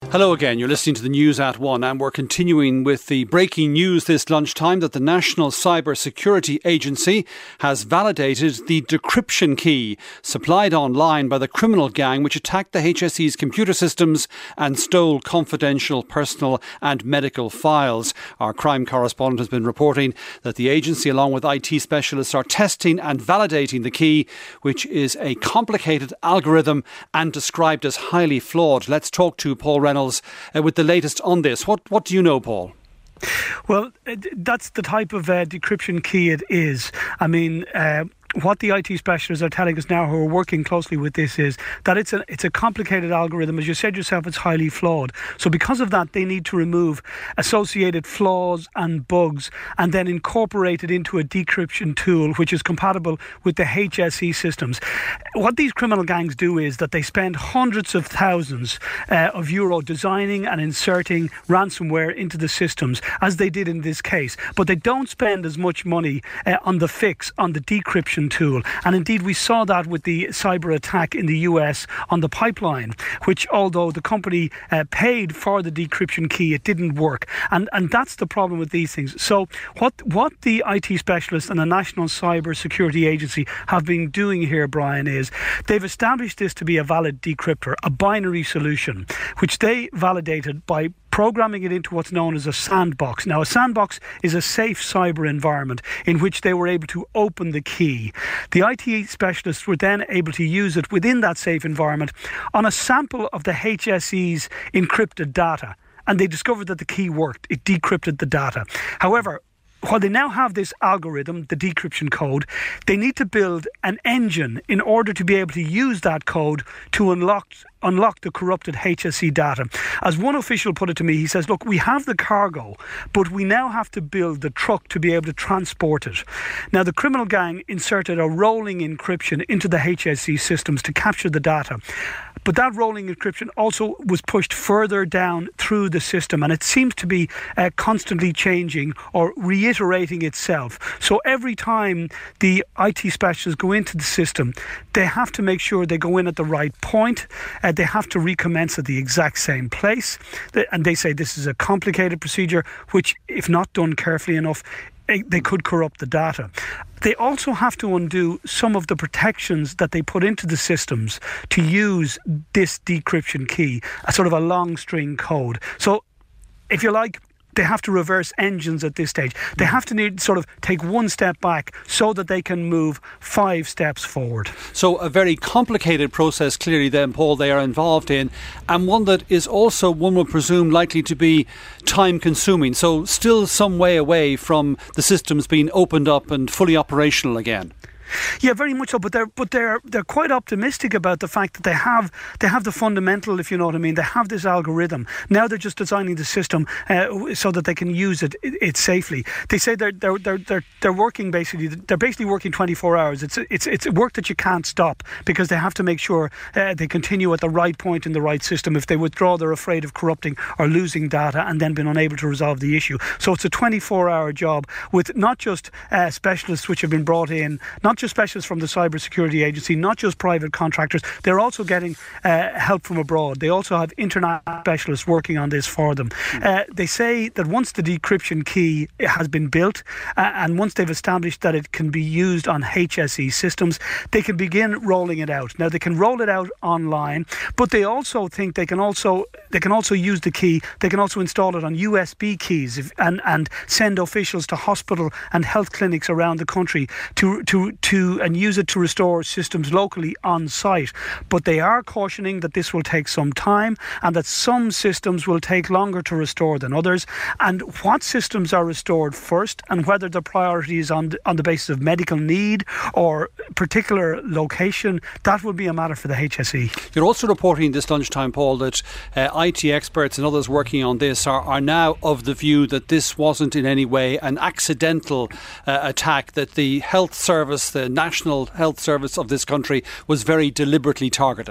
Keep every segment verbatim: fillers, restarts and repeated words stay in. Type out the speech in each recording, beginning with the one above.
Hello again, you're listening to the News at One, and we're continuing with the breaking news this lunchtime that the National Cyber Security Agency has validated the decryption key supplied online by the criminal gang which attacked the H S E's computer systems and stole confidential personal and medical files. Our crime correspondent has been reporting that the agency, along with I T specialists, are testing and validating the key, which is a complicated algorithm and described as highly flawed. Let's talk to Paul Reynolds Uh, with the latest on this. What what do you know, Paul? Well, that's the type of uh, decryption key it is. I mean, uh, what the I T specialists are telling us now, who are working closely with this, is that it's a it's a complicated algorithm. As you said yourself, it's highly flawed. So because of that, they need to remove associated flaws and bugs and then incorporate it into a decryption tool which is compatible with the H S E systems. What these criminal gangs do is that they spend hundreds of thousands uh, of euro designing and inserting ransomware into the systems, as they did in this case. But they don't spend as much money uh, on the fix, on the decryption tool. And indeed, we saw that with the cyber attack in the U S on the pipeline, which, although the company uh, paid for the decryption key, it didn't work. And and that's the problem with these things. So what what the I T specialists and the National Cyber Security Agency have been doing here, Brian, is they've established this to be a valid decryptor, a binary solution, which they validated by programming it into what's known as a sandbox. Now, a sandbox is a safe cyber environment in which they were able to open the key. The I T specialists were then able to use it within that safe environment on a sample of the H S E's encrypted data. And they discovered that the key worked. It decrypted the data. However, while they now have this algorithm, the decryption code, they need to build an engine in order to be able to use that code to unlock unlock the corrupted H S E data. As one official put it to me, he says, look, we have the cargo, but we now have to build the truck to be able to transport it. Now, the criminal gang inserted a rolling encryption into the H S E systems to capture the data. But that rolling encryption also was pushed further down through the system, and it seems to be uh, constantly changing or reiterating itself. So every time the I T specialists go into the system, they have to make sure they go in at the right point. Uh, they have to recommence at the exact same place. And they say this is a complicated procedure, which, if not done carefully enough, they could corrupt the data. They also have to undo some of the protections that they put into the systems to use this decryption key, a sort of a long string code. So, if you like, they have to reverse engines at this stage. They have to need sort of take one step back so that they can move five steps forward. So a very complicated process, clearly then, Paul, they are involved in, and one that is also, one would presume, likely to be time consuming. So still some way away from the systems being opened up and fully operational again. Yeah, very much so. But they're but they're they're quite optimistic about the fact that they have they have the fundamental, if you know what I mean. They have this algorithm. Now they're just designing the system uh, so that they can use it, it it safely. They say they're they're they're they're they're working basically. They're basically working twenty-four hours. It's it's it's work that you can't stop, because they have to make sure uh, they continue at the right point in the right system. If they withdraw, they're afraid of corrupting or losing data and then being unable to resolve the issue. So it's a twenty-four hour job with not just uh, specialists which have been brought in, not just specialists from the Cyber Security Agency, not just private contractors. They're also getting uh, help from abroad. They also have international specialists working on this for them. Uh, they say that once the decryption key has been built uh, and once they've established that it can be used on H S E systems, they can begin rolling it out. Now, they can roll it out online, but they also think they can also they can also use the key. They can also install it on U S B keys if, and and send officials to hospital and health clinics around the country to to to and use it to restore systems locally on site. But they are cautioning that this will take some time and that some systems will take longer to restore than others. And what systems are restored first and whether the priority is on the, on the basis of medical need or particular location, that will be a matter for the H S E. You're also reporting this lunchtime, Paul, that uh, I T experts and others working on this are, are now of the view that this wasn't in any way an accidental uh, attack, that the health service, the National Health Service of this country, was very deliberately targeted.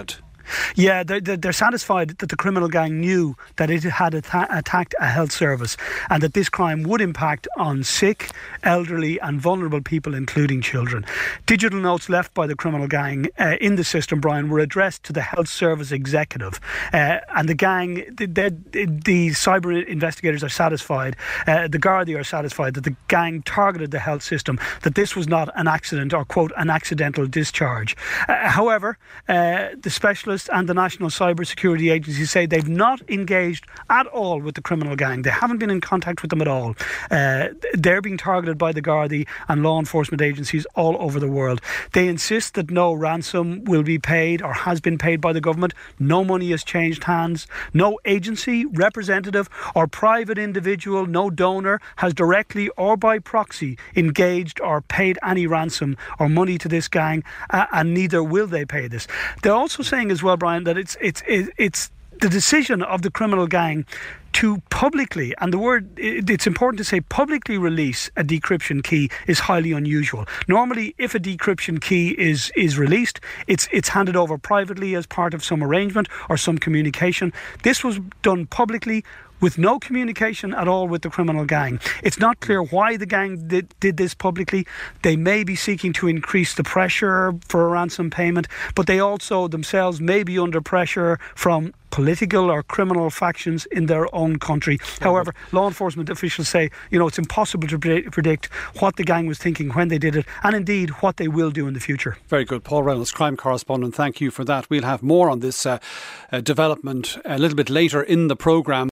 Yeah, they're, they're satisfied that the criminal gang knew that it had atta- attacked a health service and that this crime would impact on sick, elderly and vulnerable people, including children. Digital notes left by the criminal gang uh, in the system, Brian, were addressed to the health service executive. Uh, and the gang, the, the, the cyber investigators are satisfied, uh, the Gardaí are satisfied that the gang targeted the health system, that this was not an accident or, quote, an accidental discharge. Uh, however, uh, the specialists and the National Cyber Security Agency say they've not engaged at all with the criminal gang. They haven't been in contact with them at all. Uh, they're being targeted by the Gardaí and law enforcement agencies all over the world. They insist that no ransom will be paid or has been paid by the government. No money has changed hands. No agency, representative or private individual, no donor has directly or by proxy engaged or paid any ransom or money to this gang, uh, and neither will they pay this. They're also saying as well, Brian, that it's it's it's the decision of the criminal gang to publicly, and the word, it's important to say, publicly release a decryption key is highly unusual. Normally, if a decryption key is is released, it's it's handed over privately as part of some arrangement or some communication. This was done publicly, with no communication at all with the criminal gang. It's not clear why the gang did, did this publicly. They may be seeking to increase the pressure for a ransom payment, but they also themselves may be under pressure from political or criminal factions in their own country. However, law enforcement officials say, you know, it's impossible to pre- predict what the gang was thinking when they did it, and indeed what they will do in the future. Very good. Paul Reynolds, crime correspondent, thank you for that. We'll have more on this uh, uh, development a little bit later in the programme.